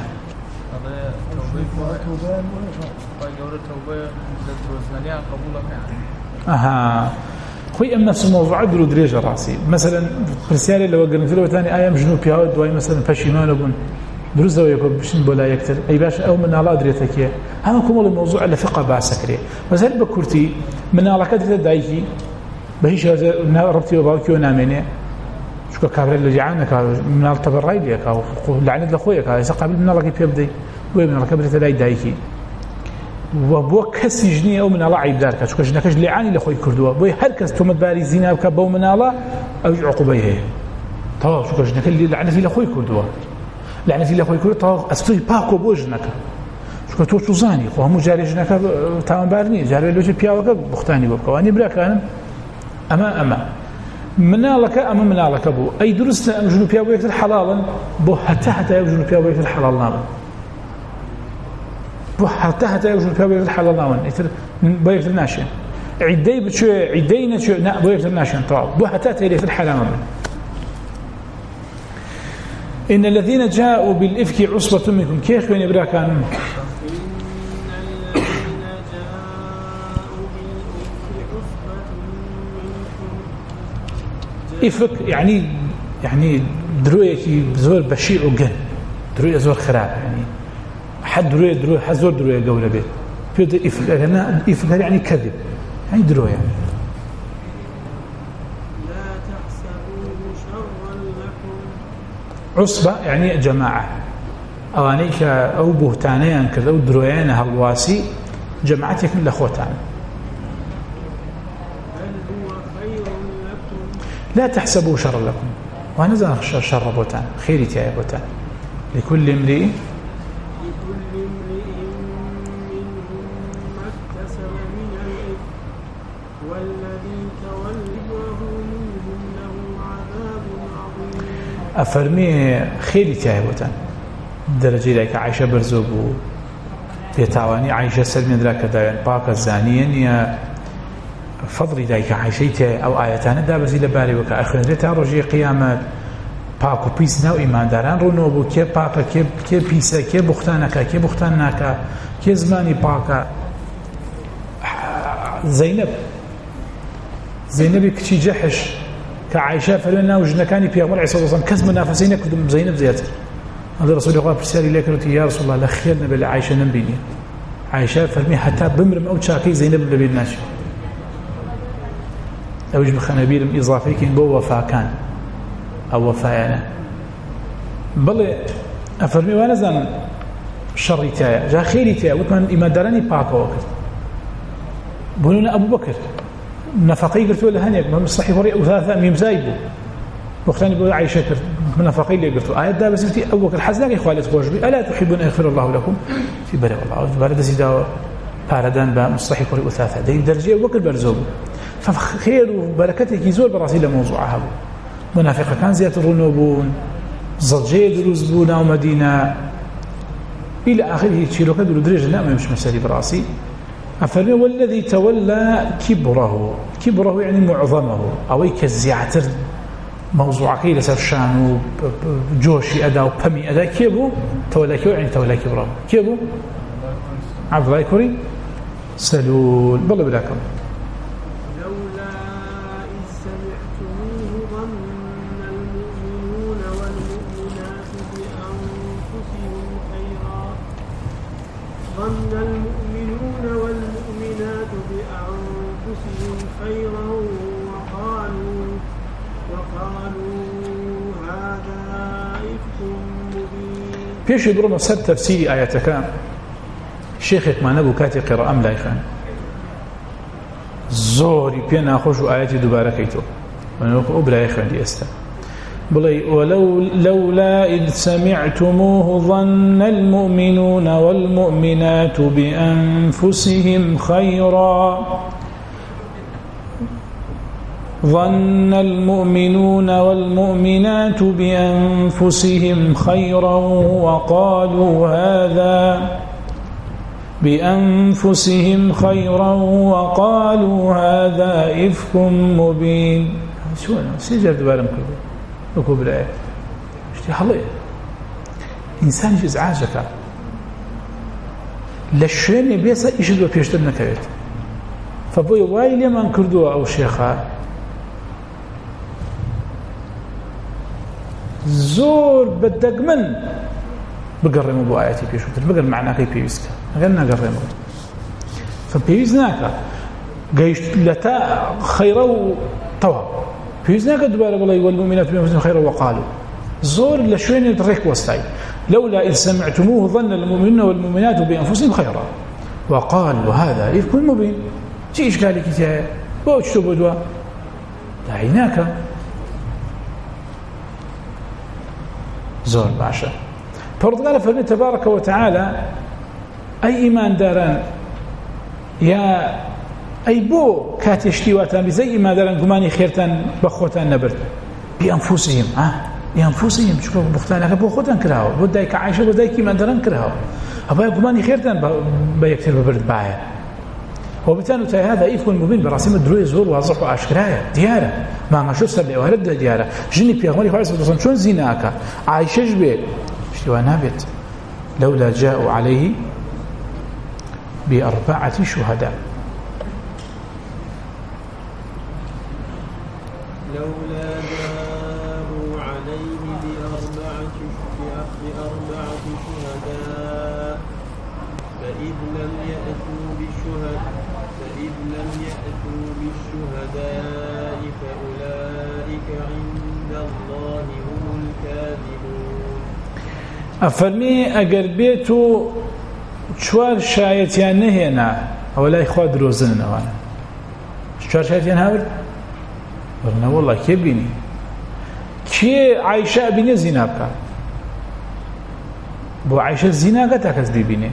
أها خوي أم نفس الموضوع درو دريجة راسي مثلا برسالة لو قلنا فيه ثاني آية مجنوب فيها دواي مثلا فشيمان وبن دروز وياكم بشن بولا يكتر أي باش أو من الله دريتك هم كم الموضوع اللي فقه باسكري مثلا بكرتي من الله كده دايكي بهيش هذا ربطي وباكي ونامينه شو كابر اللي جعانك من الله تبرعي ليك أو لعنة لأخويك هذا قبل من الله كيف يبدي وين من الله كبرت لا دايكي وبو كسي جنيه او من الله عيب دارك شو كجنكش لعاني لاخوي كردوا بو هر كس تومت باري زنا وكبو من الله او عقوبيه طاو شو كجنك اللي لعنتي لاخوي كردوا لعنتي لاخوي كردوا طاو استوي باكو بوجنك شو تو توزاني خو هم جاري جنك تمام بارني جاري لوجي بياوك بختاني بكو اني بلا كان اما اما من الله اما من الله كبو اي درست جنوب بياوك حلالا بو حتى حتى جنوب بياوك الحلال نام حتى حتى يوجد فيها بيت الحلال ناون يتر بيت الناشن عدي بتشو عدينا شو نا بيت الناشن طاب بو حتى تيلي في الحلال ناون إن الذين جاءوا بالإفك عصبة منكم كيف كان يبرا كان إفك يعني يعني دروية زور بشيء وجن دروية زور خراب يعني حد دروي دروي حزور دروي قولة بيت في إفك أنا إفك يعني كذب يعني دروي يعني لا تحسبوه شرا لكم عصبة يعني جماعة أوانيك أو بهتانيان كذا أو درويان هالواسي جماعتك من الأخوتان بل هو خير لكم لا تحسبوه شرا لكم وأنا زال شر بوتان خيري تيا بوتان لكل امرئ أفرمي خيري تايبوتان درجة لك عائشة برزوبو بيتاواني عائشة سلمي دراك دايان باك الزانيين يا فضلي دايك عائشة أو آياتان دابزي لباري وكا أخرين ريتا رجي قيامات باكو بيسنا وإيمان داران رونوبو كي باكا كي بيسا كي بختانكا كي بختانكا كي زماني باكا زينب زينب كتي جحش كعائشة فرنا وجنكاني في أمر عيسى الله كز منافسين كدم زينب زيادة هذا رسول الله برسالي لك قلت يا رسول الله لا خيرنا بلا عائشة نبيني عائشة فرمي حتى بمرم أو شاكي زينب اللي بيناش أو يجب خنابير إضافي كين بو وفاء كان أو وفاءنا بل أفرمي وانا زن شري تايا جا خيري تايا وكمان إما داراني باكا وكذا بقولون أبو بكر نفقي قلت له هنيك ما مصحي فري وثلاثة ميم زايبو وقتاني بقول عايشة من نفقي اللي قلت آيات دا بسمتي أول الحزناك إخوالي تخوش بي ألا تحبون أن يغفر الله لكم في بري والله بارد زيدا باردان بمصحي فري وثلاثة دي درجة وكل برزوبو فخير وبركتك يزول براسيل موضوعها منافقة كان زيادة الرنوبون زلجي دروزبون أو مدينة إلى آخره تشيلو كدلو درجة لا ما مش مسالي براسي أفرمي والذي تولى كبره كبره يعني معظمه أو كالزيعتر موضوعكي لسر شانو جوشي أدا وبمي أدا كيبو تولى كبره يعني تولى كبره كيبو عبد الله كوري سلول بالله بلاكم لولا إذ سمعتموه ظن المؤمنون والمؤمنات بأنفسهم خيرا ظن المؤمنون والمؤمنات بأنفسهم خيرا وقالوا وقالوا هذا إفك مبين بيش يدرون سر تفسير آياتك شيخك ما نبو كاتي قراءة أم لا يخان زوري بينا خوش آياتي دوبارة كيتو ونقول أبلا يخان دي أستا بلي ولو لولا إذ سمعتموه ظن المؤمنون والمؤمنات بأنفسهم خيرا ظن المؤمنون والمؤمنات بأنفسهم خيرا وقالوا هذا بأنفسهم خيرا وقالوا هذا إفك مبين. شو أنا سيجر دوارم كله وكو بالآية اشتي حلية إنسان جز عاجك للشين بيسا إشد وبيشتر نكويت فبوي وايلي من كردوا أو شيخا زور بدك من بقرموا بو آياتي بيشوتر بقر معناه كي بيوسك قلنا قرموا فبيوزناك قيشت لتا خيرا طوى بيوزناك دوباره والله والمؤمنات بأنفسهم خيرا وقالوا زور لشوين يترك وستاي لولا إذ سمعتموه ظن المؤمنون والمؤمنات بأنفسهم خيرا وقالوا هذا إفك مبين. شي إشكالي كتاية بوشتو بدوا دعيناك زور باشا. فرض قال فرمي تبارك وتعالى أي إيمان داران يا أي بو كاتشتيواتان بزي إيمان داران قماني خيرتان بخوتان نبرد بأنفسهم آه بأنفسهم شكرا بختانك بخوتان كرهو بدايك عايشة بدايك إيمان داران كرهو أبا قماني خيرتان بيكتر ببرد بايا وبالتالي تاي هذا إفك مبين براسم الدروي زور واضح وأشكرايا ديارة ما نشوف سبلي وهرد ديارة جني بيغمري خالص بدرسان شون زيناك عايشة جبه اشتوى نابت لولا جاءوا عليه بأربعة شهداء لولا جاءوا عليه بأربعة بأربعة شهداء فإذ لم يأتوا بالشهداء فإذ لم يأتوا بالشهداء فأولئك عند الله هم الكاذبون. أفرمي أجر بيتو چوار شايتيان نهينا ولا إخوة دروزن نوانا چوار شايتيان هاور ورنا والله كي بيني كي عايشة بيني زنا بكا بو عايشة الزنا قتاكز دي بيني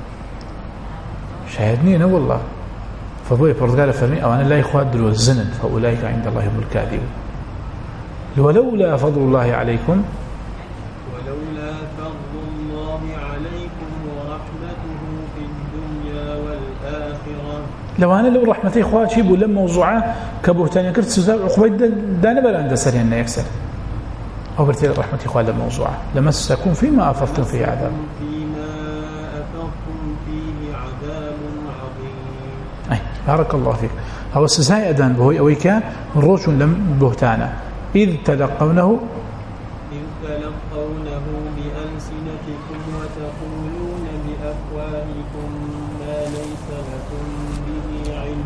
شاهدني أنا والله فبوي برتقال فرمي أو أنا لا إخوة دروزن فأولئك عند الله هم الكاذبون. ولولا فضل الله عليكم ولولا فضل الله عليكم ورحمته في الدنيا والآخرة لو أنا لو رحمتي إخواتي بولم موضوعة كبهتان يكرت سوزاء عقبة دانا بلا عند سرين يكسر أو برتي رحمتي إخواتي موضوعة لمسكم فيما أفضتم فيه عذاب فيما أفضتم فيه عذاب عظيم. أي بارك الله فيك. هو السزاي أدان بهوي أويكا روش لم بهتانا إذ تلقونه إذ تلقونه بألسنتكم وتقولون بأفواهكم ما ليس لكم به علم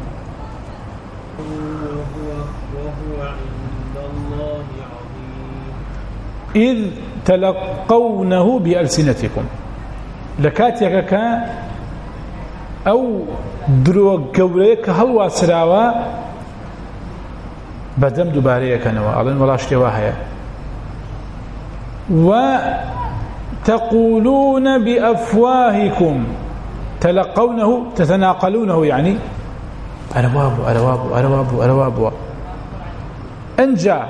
وهو, وهو عند الله عظيم. إذ تلقونه بألسنتكم لكاتيك أو دروغ قوليك هلوا سراوا بدم دوباريك نوا أظن ولا اشتواها وتقولون بأفواهكم تلقونه تتناقلونه يعني أروابو أروابو أروابو أروابو أنجا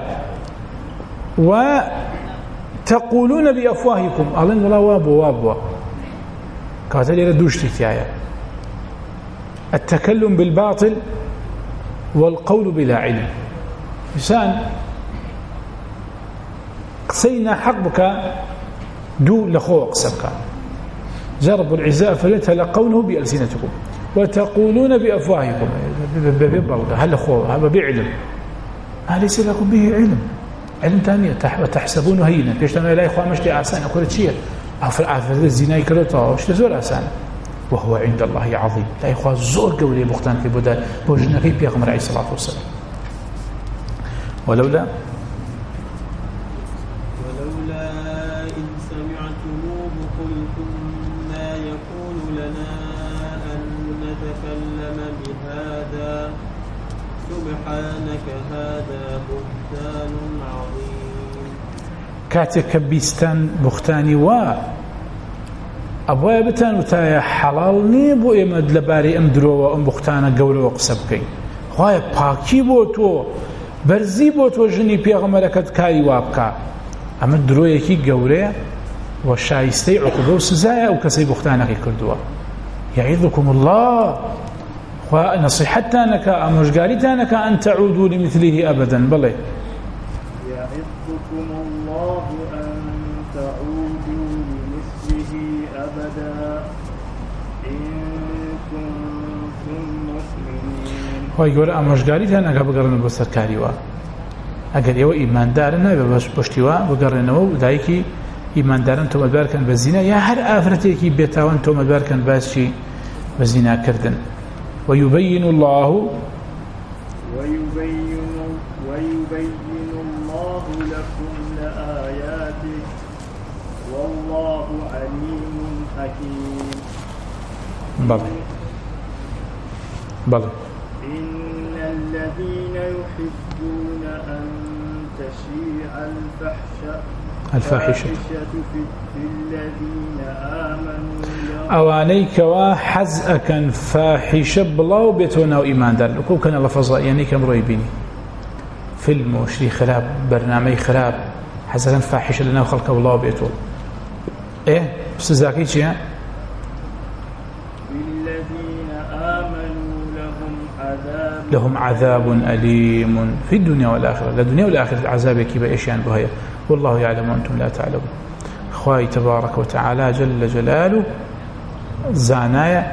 وتقولون بأفواهكم أظن ولا وابو وابو كاتل يردوش تتيايا التكلم بالباطل والقول بلا علم. إنسان قسينا حقبك دو لخو قسبك جربوا العزاء فلتلقونه بألسنتكم وتقولون بأفواهكم هل خو هذا بعلم ما ليس لكم به علم علم ثانية وتحسبونه هينا ليش أنا لا إخوان مشتي عسان أقول شيء أفر أفر الزنا يكرهه وش تزور عسان وهو عند الله عظيم. لا إخوان زور قولي بختان في بدال بوجنا في بيغمر عليه الصلاة والسلام. ولولا ولولا إن سمعتموه قلتم ما يكون لنا أن نتكلم بهذا سبحانك هذا بهتان عظيم. كاتك بيستان بختاني و أبويا بتان وتايا حلالني بو إمد لباري أم دروا أم بختانا قولوا وقسبكي خواهي باكي بو تو بەرزی بۆ تۆ ژنی پێغەمبەرەکەت کاری وا بکە. ئەمە درۆیەکی گەورەیە و شایستەی عقوبە و سزایە ئەو کەسەی بوختانەکەی کردووە. یعیظکم الله، خوا نصیحەتتانەکە ئامۆژگاریتانەکە ئەن تەعودوا لمثله ئەبەداً. بڵێ يعظكم الله أن تعودوا لمثله أبدا إن كنتم مسلمين. خۆی گەورە ئامۆژگاریتانەکە بگەڕێنەوە بۆ سەرکاریوە. ئەگەر ئێوە ئیماندارن نابێ بەش پشتیوە بگەڕێنەوە و دایکی ئیماندارن تۆمەتبارکەن بە زینا یا هەر ئافرەتێکی بێتاوان تۆمەتبارکەن باسی بە زیناکردن. ويبين الله ويبين ويبين الله لكم لآياته والله عليم حكيم. بلى بلى إن الذين يحبون أن تشيع الفحشاء الفاحشة في الذين آمنوا ئەوانەی کەوا حەزئەکەن فاحیشە بڵاو بێتەوە ناو ئیماندار. لەکۆ کەنە لە فەزائیانەی کەم ڕۆی بینی فیلم و شتی خراپ بەرنامەی خراپ حەزەکەن فاحیشە لە ناو خەڵکە بڵاو بێتەوە. ئێ سزاکەی چییە؟ الذين آمنوا لهم عذاب لهم عذاب أليم في الدنيا والآخرة. للدنيا والآخرة عذابك بإيشان بهاي والله يعلم وأنتم لا تعلمون. خواهي تبارك وتعالى جل جلاله زانايا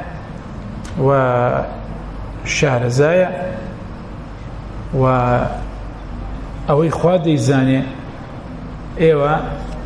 وشعر زايا و أوي خوادي زاني ايوه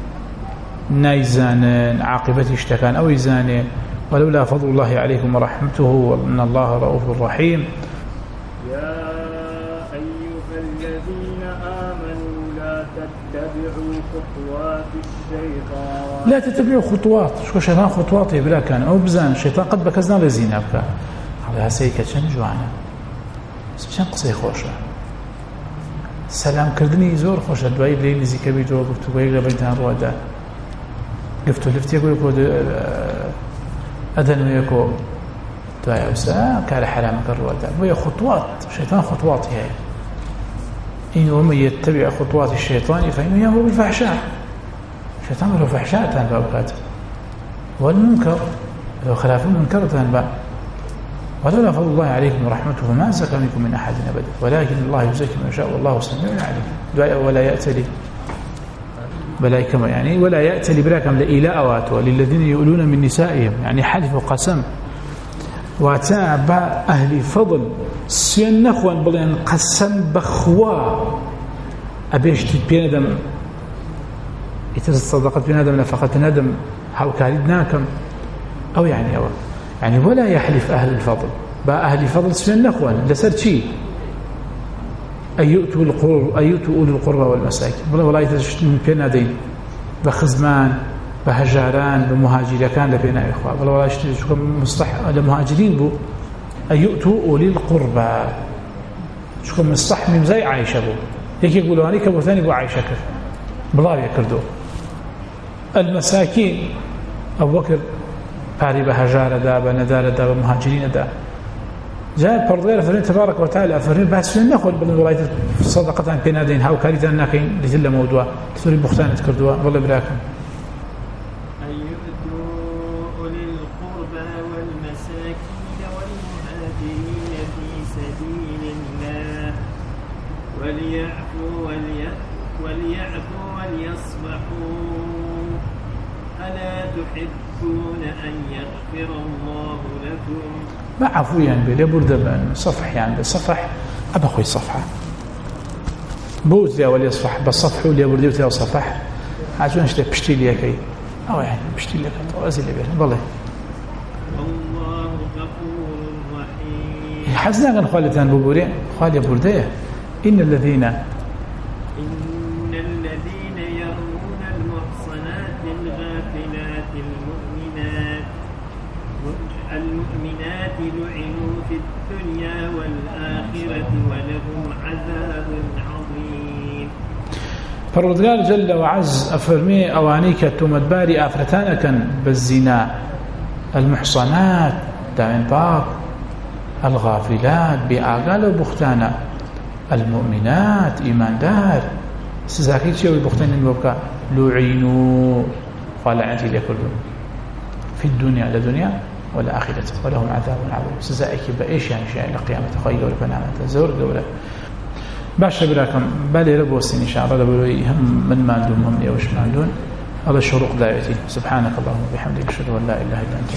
نايزان عاقبتي اشتكان أوي زاني ولولا فضل الله عليكم ورحمته وأن الله رؤوف رحيم. يا أيها الذين آمنوا لا تتبعوا خطوات الشيطان. لا تتبعوا خطوات. شو شيطان خطواتي بلا كان أو بزان الشيطان قد بكزنا لزينا بك على هسيكة شن جوانا شن قصي خوشة سلام كردني زور خوشة دواي بلي نزيك بيتو قفتو بيقى بيتان روادا قفتو لفتي يقول يقول أدن ويكو دواي أوسا كان حرامك الروادا وهي خطوات الشيطان خطواتي هاي إنه ومن يتبع خطوات الشيطان فإنه يأمر بالفحشاء. الشيطان له فحشاء تنبأ بكاته والمنكر لو خلاف المنكر تنبأ. ولولا فضل الله عليكم ورحمته فما زكى منكم من أحد أبدا ولكن الله يزكي من يشاء والله سميع عليم. دعاء ولا يأتلي بلا كما يعني ولا يأتلي بلا كم لإلاء أواتوا للذين يؤلون من نسائهم يعني حلف وقسم وتابع أهل فضل سين نخوان بلين قسم بخوا أبيش تبين دم يترز صدقة بين آدم نفقة ندم هاو كاردناكم أو يعني أو يعني ولا يحلف أهل الفضل با أهل الفضل سفين نخوان لسر شيء أن يؤتوا القرب أن يؤتوا أولي القربى والمساكين ولا ولا يتشتم بين آدين بخزمان بهجاران بمهاجر كان لبينا إخوة ولا ولا يشتم مصطح لمهاجرين بو أن يؤتوا أولي القربى شكون مصطح من زي عائشة بو هيك يقولوا هنيك أبو ثاني بو عائشة كف بلا يكردو المساكين أبو بكر باري بهجارة دا بندارة دا بمهاجرين دا جاء بردغير فرين تبارك وتعالى فرين بحث فين نخل بلن ولاية صدقة عن بينادين هاو كاريتان ناكين لجل موضوع تثوري بختان تكردوا والله بلاكم. أن يؤتوا أولي القربى والمساكين والمهاجرين في سبيل الله وليعفوا وليعفوا وليصفحوا ألا تحبون أن يغفر الله لكم. ما عفو يعني بلا برد صفح يعني صفح أبا خوي صفحة بوز لي أول يصفح بالصفح ولي برد يوتي صفح عشان اشتري بشتي لي كي أو يعني بشتي لي كي أزيل لي بيه بالله. الله غفور رحيم. حزنا كان خالتان ببوري خالي برديه إن الذين إن الذين يرمون المحصنات الغافلات المؤمنات المؤمنات لعنوا في الدنيا والآخرة ولهم عذاب عظيم. فالرجال جل وعز أفرمي أوانيك تمدباري أفرتانكا بالزنا المحصنات دائم باق الغافلات بأقال بختانا المؤمنات إيمان دار سزاكي شيء ويبختين الوبكاء لعنوا فلعنتي لكل في الدنيا لدنيا والآخرة ولهم عذاب عظيم سزاكي بإيش يعني شيء لقيامة خير ولا بنامة زور دولة باش براكم بالي ربوسين إن شاء الله لبلوي هم من ما عندهم هم يوش ما عندهم هذا الشروق دايتي سبحانك اللهم وبحمدك أشهد أن لا إله إلا أنت